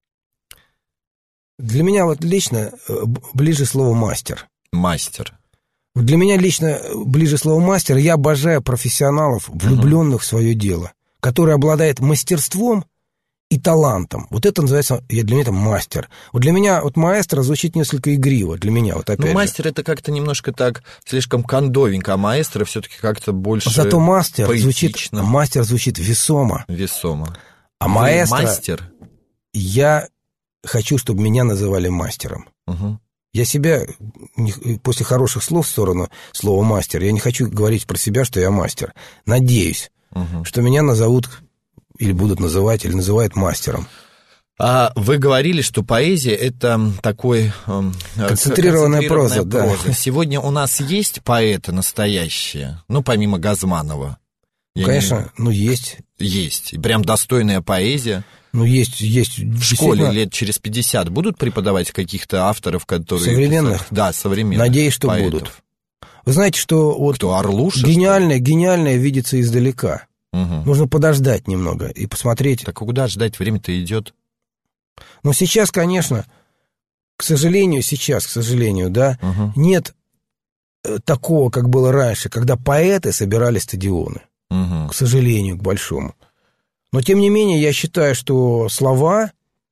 S2: Для меня вот лично ближе слово «мастер».
S1: Мастер.
S2: Для меня лично ближе слово «мастер». Я обожаю профессионалов, влюбленных uh-huh. в свое дело, которые обладают мастерством и талантом. Вот это называется, для меня это мастер. Вот для меня вот маэстро звучит несколько игриво, для меня вот опять
S1: Ну,
S2: же.
S1: мастер это как-то немножко так, слишком кондовенько, а маэстро все-таки как-то больше
S2: Зато мастер
S1: поэтично.
S2: звучит, мастер звучит весомо.
S1: Весомо.
S2: А маэстро...
S1: Мастер?
S2: Я хочу, чтобы меня называли мастером.
S1: Угу.
S2: Я себя, после хороших слов в сторону слова «мастер», я не хочу говорить про себя, что я мастер. Надеюсь, угу. что меня назовут... или будут называть, или называют мастером.
S1: А вы говорили, что поэзия – это такой... Э,
S2: концентрированная, концентрированная проза,
S1: проза.
S2: Да.
S1: Сегодня у нас есть поэты настоящие, ну, помимо Газманова?
S2: Я Конечно, не... ну есть.
S1: Есть. И прям достойная поэзия.
S2: Ну, есть, есть.
S1: В школе лет через пятьдесят будут преподавать каких-то авторов, которые...
S2: Современных?
S1: Писали? Да, современных.
S2: Надеюсь, что
S1: поэтов.
S2: Будут. Вы знаете, что вот
S1: Кто, Орлуша,
S2: гениальное, гениальное видится издалека.
S1: Угу.
S2: Нужно подождать немного и посмотреть.
S1: Так куда ждать? Время-то идет.
S2: Но сейчас, конечно, к сожалению, сейчас, к сожалению, да, угу. нет такого, как было раньше, когда поэты собирали стадионы.
S1: Угу.
S2: К сожалению, к большому. Но, тем не менее, я считаю, что слова,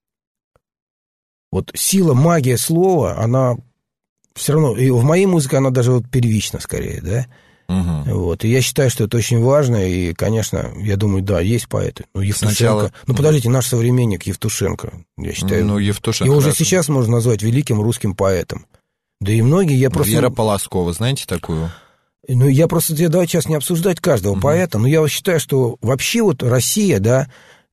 S2: вот сила, магия слова, она все равно, и в моей музыке она даже вот первична скорее, да?
S1: Угу.
S2: Вот, и я считаю, что это очень важно, и, конечно, я думаю, да, есть поэты. Ну, Евтушенко,
S1: Сначала...
S2: ну, подождите, наш современник Евтушенко, я считаю,
S1: ну, Евтушенко
S2: его уже
S1: хорошо.
S2: сейчас можно назвать великим русским поэтом. Да и многие, я просто...
S1: Вера Полоскова, знаете такую?
S2: Ну, я просто, я давайте сейчас не обсуждать каждого угу. поэта, но я вот считаю, что вообще вот Россия, да,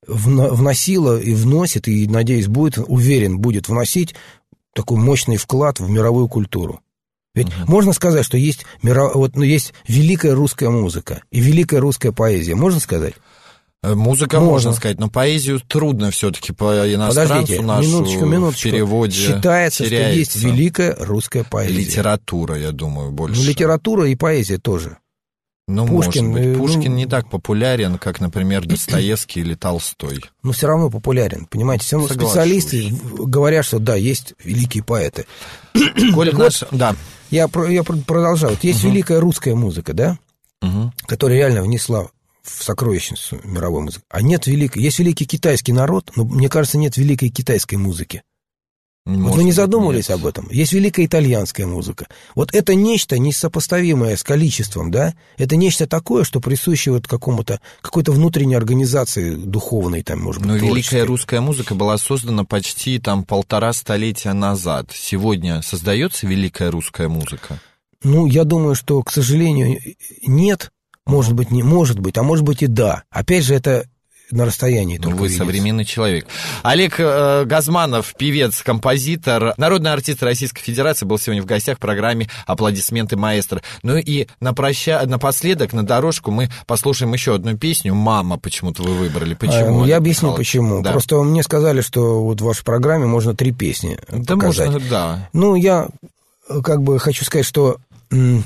S2: вносила и вносит, и, надеюсь, будет, уверен, будет вносить такой мощный вклад в мировую культуру. Ведь угу. можно сказать, что есть, миров... вот, ну, есть великая русская музыка и великая русская поэзия, можно сказать?
S1: Музыка можно, можно сказать, но поэзию трудно все-таки по иностранцу
S2: Подождите,
S1: нашу
S2: минуточку, минуточку.
S1: в переводе
S2: считается,
S1: теряется.
S2: Что есть великая русская поэзия.
S1: Литература, я думаю, больше.
S2: Ну, литература и поэзия тоже.
S1: Ну,
S2: Пушкин,
S1: может быть. Пушкин
S2: ну,
S1: не так популярен, как, например, Достоевский или Толстой.
S2: Но все равно популярен, понимаете? Все равно специалисты говорят, что да, есть великие поэты.
S1: Коль наш... Да.
S2: Я, я продолжаю. Вот есть угу. великая русская музыка, да,
S1: угу.
S2: которая реально внесла в сокровищницу мировой музыки. А нет великой... Есть великий китайский народ, но, мне кажется, нет великой китайской музыки. Может вот вы не задумывались быть, об этом? Есть великая итальянская музыка. Вот это нечто несопоставимое с количеством, да? Это нечто такое, что присуще вот какому-то, какой-то внутренней организации духовной, там, может быть,
S1: но
S2: творческой.
S1: Великая русская музыка была создана почти там полтора столетия назад. Сегодня создается великая русская музыка?
S2: Ну, я думаю, что, к сожалению, нет. Может быть, не может быть, а может быть и да. Опять же, это на расстоянии
S1: ну,
S2: только
S1: вы
S2: видится.
S1: Современный человек. Олег э, Газманов, певец, композитор, народный артист Российской Федерации, был сегодня в гостях в программе «Аплодисменты маэстро». Ну и на проща... напоследок, на дорожку мы послушаем еще одну песню «Мама». Почему-то вы выбрали. Почему?
S2: А, я объясню, Михайлович? Почему.
S1: Да.
S2: Просто мне сказали, что вот в вашей программе можно три песни
S1: да
S2: показать.
S1: Можно, да.
S2: Ну, я как бы хочу сказать, что м-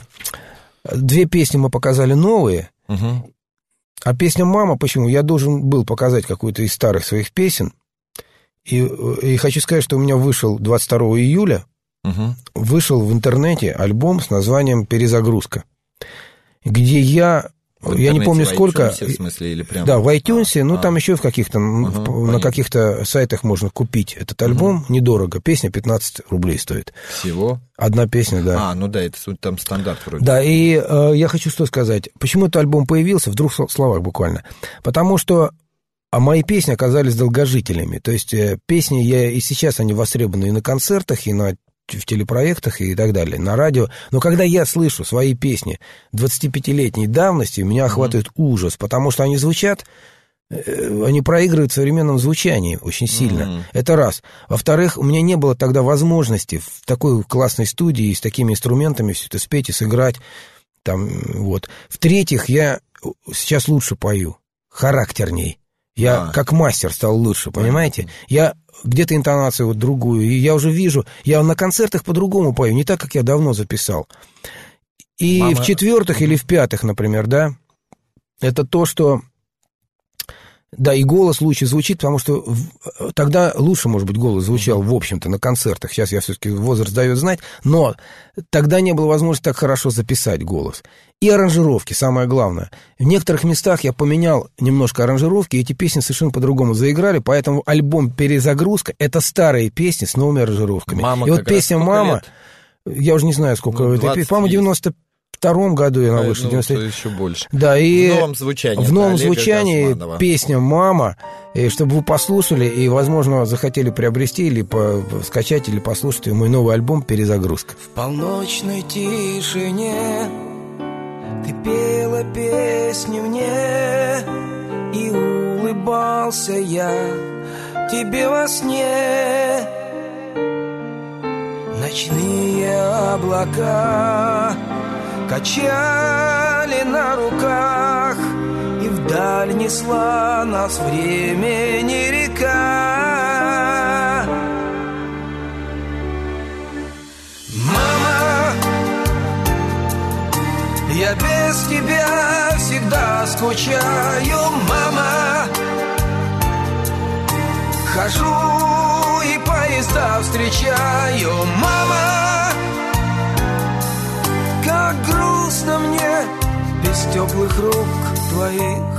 S2: две песни мы показали новые.
S1: Угу.
S2: А песня «Мама», почему? Я должен был показать какую-то из старых своих песен. И, и хочу сказать, что у меня вышел двадцать второго июля,
S1: угу.
S2: вышел в интернете альбом с названием «Перезагрузка», где я... Я не помню, сколько...
S1: В смысле, или прямо...
S2: Да, в iTunes, а, ну,
S1: а.
S2: там еще в каких-то...
S1: Угу,
S2: на каких-то сайтах можно купить этот альбом, угу. недорого. Песня пятнадцать рублей стоит.
S1: Всего?
S2: Одна песня, да.
S1: А, ну да, это там стандарт вроде.
S2: Да, и э, я хочу что сказать. Почему этот альбом появился? В двух словах буквально. Потому что а мои песни оказались долгожителями. То есть э, песни, я, и сейчас они востребованы и на концертах, и на... в телепроектах и так далее, на радио. Но когда я слышу свои песни двадцатипятилетней давности, меня охватывает mm-hmm. ужас, потому что они звучат, они проигрывают в современном звучании очень сильно. Mm-hmm. Это раз. Во-вторых, у меня не было тогда возможности в такой классной студии с такими инструментами все это спеть и сыграть. Там, вот. В-третьих, я сейчас лучше пою, характерней. Я а. как мастер стал лучше, понимаете? Я где-то интонацию вот другую, и я уже вижу, я на концертах по-другому пою, не так, как я давно записал. И Мама... в-четвертых или в-пятых, например, да, это то, что, да, и голос лучше звучит, потому что в... тогда лучше, может быть, голос звучал, в общем-то, на концертах. Сейчас я все-таки возраст даю знать, но тогда не было возможности так хорошо записать голос. И аранжировки, самое главное. В некоторых местах я поменял немножко аранжировки, и эти песни совершенно по-другому заиграли, поэтому альбом «Перезагрузка» — это старые песни с новыми аранжировками.
S1: Мама,
S2: и вот песня «Мама»,
S1: лет?
S2: Я уже не знаю, сколько ну, это песни, по-моему, в девяносто втором году она вышла.
S1: Ну,
S2: девяносто...
S1: еще больше.
S2: Да, и
S1: в новом звучании.
S2: В новом звучании Газманова. Песня «Мама», и чтобы вы послушали и, возможно, захотели приобрести или по... скачать, или послушать мой новый альбом «Перезагрузка».
S5: В полночной тишине ты пела песни мне, и улыбался я тебе во сне. Ночные облака качали на руках, вдаль несла нас времени река. Мама, я без тебя всегда скучаю, мама. Хожу и поезда встречаю, мама. Как грустно мне без теплых рук твоих.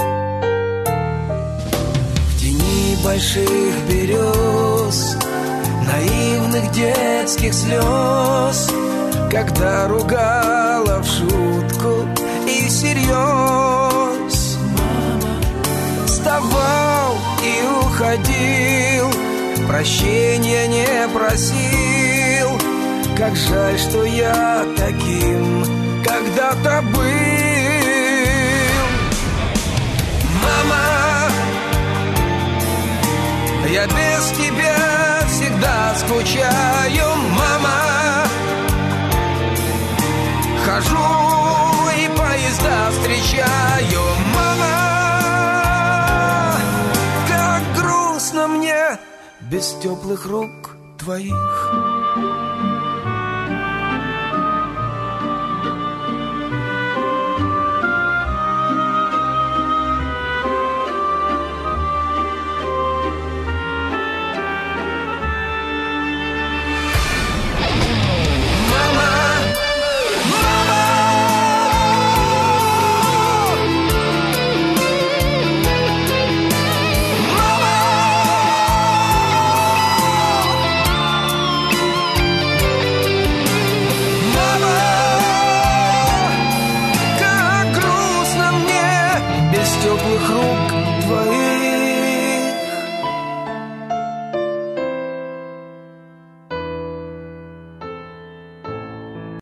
S5: В тени больших берез, наивных детских слез, когда ругала в шутку и всерьез. Мама, вставал и уходил, прощения не просил. Как жаль, что я таким когда-то был. Мама, я без тебя всегда скучаю, мама. Хожу и поезда встречаю, мама. Как грустно мне без теплых рук твоих.